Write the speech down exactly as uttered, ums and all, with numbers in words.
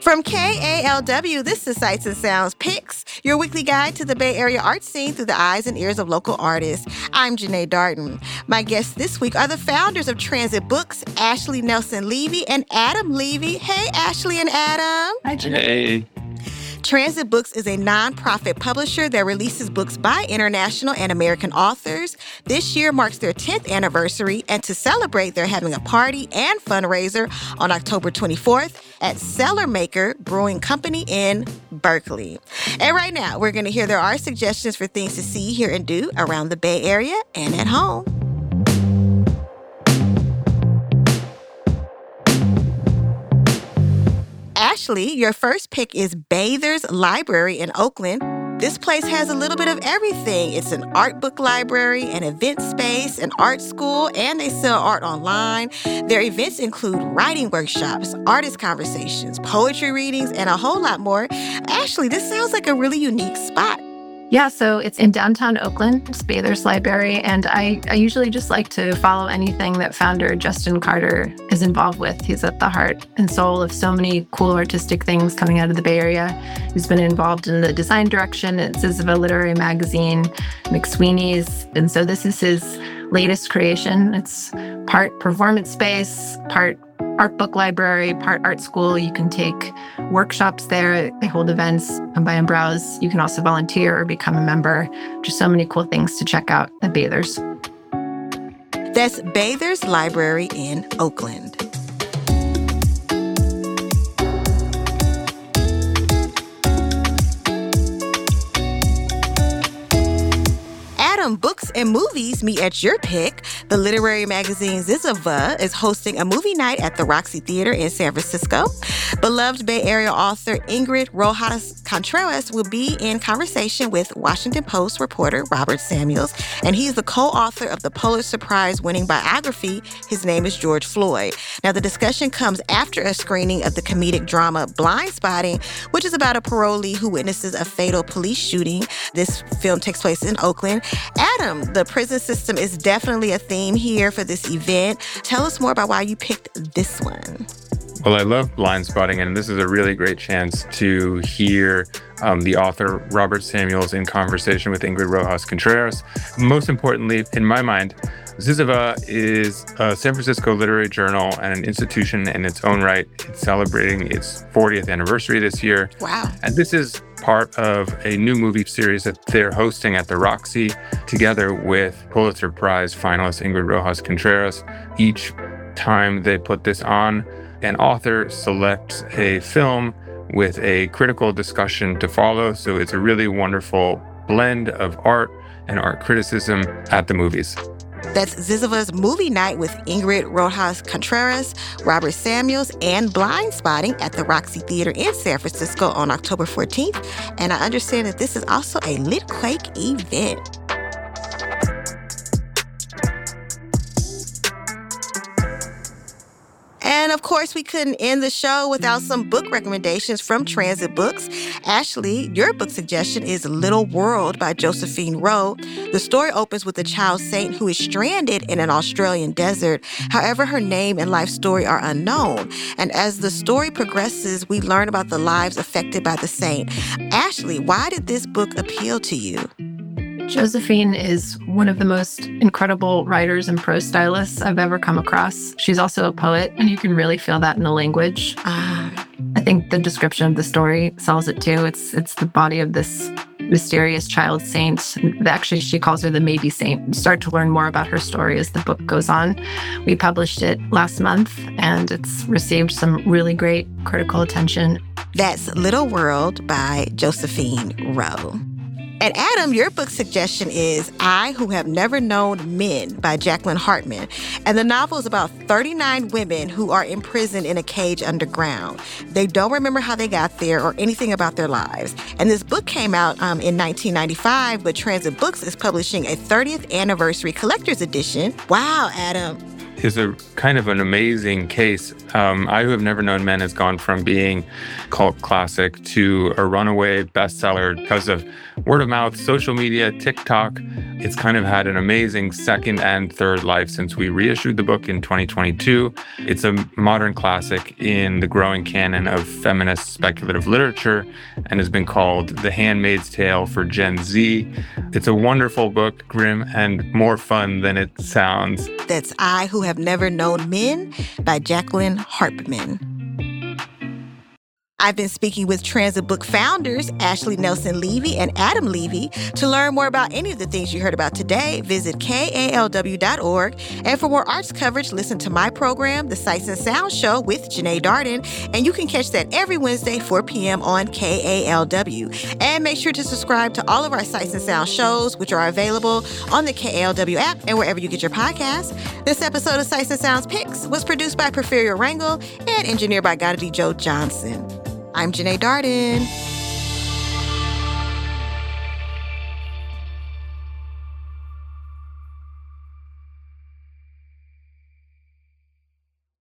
From K A L W, this is Sights and Sounds Picks, your weekly guide to the Bay Area art scene through the eyes and ears of local artists. I'm Janae Darden. My guests this week are the founders of Transit Books, Ashley Nelson Levy and Adam Levy. Hey, Ashley and Adam. Hi, Janae. Hey. Transit Books is a nonprofit publisher that releases books by international and American authors. This year marks their tenth anniversary, and to celebrate, they're having a party and fundraiser on October twenty-fourth at Cellar Maker Brewing Company in Berkeley. And right now, we're going to hear there are suggestions for things to see, hear, and do around the Bay Area and at home. Ashley, your first pick is Bathers Library in Oakland. This place has a little bit of everything. It's an art book library, an event space, an art school, and they sell art online. Their events include writing workshops, artist conversations, poetry readings, and a whole lot more. Ashley, this sounds like a really unique spot. Yeah, so it's in downtown Oakland. It's Bathers Library, and I, I usually just like to follow anything that founder Justin Carter is involved with. He's at the heart and soul of so many cool artistic things coming out of the Bay Area. He's been involved in the design direction at Ziziva Literary Magazine, McSweeney's, and so this is his latest creation. It's part performance space, part art book library, part art school. You can take workshops there. They hold events, come by and browse. You can also volunteer or become a member. Just so many cool things to check out at Bathers. That's Bathers Library in Oakland. Books and movies meet at your pick. The literary magazine Ziziva is hosting a movie night at the Roxy Theater in San Francisco. Beloved Bay Area author Ingrid Rojas Contreras will be in conversation with Washington Post reporter Robert Samuels, and he's the co-author of the Pulitzer Prize-winning biography, His Name is George Floyd. Now, the discussion comes after a screening of the comedic drama Blindspotting, which is about a parolee who witnesses a fatal police shooting. This film takes place in Oakland. Adam, the prison system is definitely a theme here for this event. Tell us more about why you picked this one. Well, I love Blindspotting, and this is a really great chance to hear um, the author, Robert Samuels, in conversation with Ingrid Rojas Contreras. Most importantly, in my mind, Ziziva is a San Francisco literary journal and an institution in its own right. It's celebrating its fortieth anniversary this year. Wow. And this is part of a new movie series that they're hosting at the Roxy together with Pulitzer Prize finalist Ingrid Rojas Contreras. Each time they put this on, an author selects a film with a critical discussion to follow. So it's a really wonderful blend of art and art criticism at the movies. That's Ziziva's movie night with Ingrid Rojas Contreras, Robert Samuels, and Blindspotting at the Roxy Theater in San Francisco on October fourteenth. And I understand that this is also a Litquake event. And of course, we couldn't end the show without some book recommendations from Transit Books. Ashley, your book suggestion is Little World by Josephine Rowe. The story opens with a child saint who is stranded in an Australian desert. However, her name and life story are unknown. And as the story progresses, we learn about the lives affected by the saint. Ashley, why did this book appeal to you? Josephine is one of the most incredible writers and prose stylists I've ever come across. She's also a poet, and you can really feel that in the language. Uh, I think the description of the story sells it too. It's it's the body of this mysterious child saint. Actually, she calls her the maybe saint. You start to learn more about her story as the book goes on. We published it last month, and it's received some really great critical attention. That's Little World by Josephine Rowe. And Adam, your book suggestion is I Who Have Never Known Men by Jacqueline Hartman. And the novel is about thirty-nine women who are imprisoned in a cage underground. They don't remember how they got there or anything about their lives. And this book came out um, in nineteen ninety-five, but Transit Books is publishing a thirtieth anniversary collector's edition. Wow, Adam. is a kind of an amazing case. Um, I Who Have Never Known Men has gone from being cult classic to a runaway bestseller because of word of mouth, social media, TikTok. It's kind of had an amazing second and third life since we reissued the book in twenty twenty-two. It's a modern classic in the growing canon of feminist speculative literature and has been called The Handmaid's Tale for Gen Z. It's a wonderful book, grim and more fun than it sounds. That's I Who Have Never Known Men by Jacqueline Harpman. I've been speaking with Transit Book founders Ashley Nelson Levy and Adam Levy. To learn more about any of the things you heard about today, visit K A L W dot org. And for more arts coverage, listen to my program, The Sights and Sounds Show with Janae Darden. And you can catch that every Wednesday, four p.m. on K A L W. And make sure to subscribe to all of our Sights and Sounds shows, which are available on the K A L W app and wherever you get your podcasts. This episode of Sights and Sounds Picks was produced by Porfirio Rangel and engineered by Goddard Joe Johnson. I'm Janae Darden.